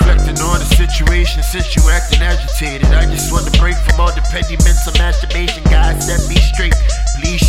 reflecting on the situation since you acting agitated. I just want to break from all the petty mental masturbation. God set me straight. Please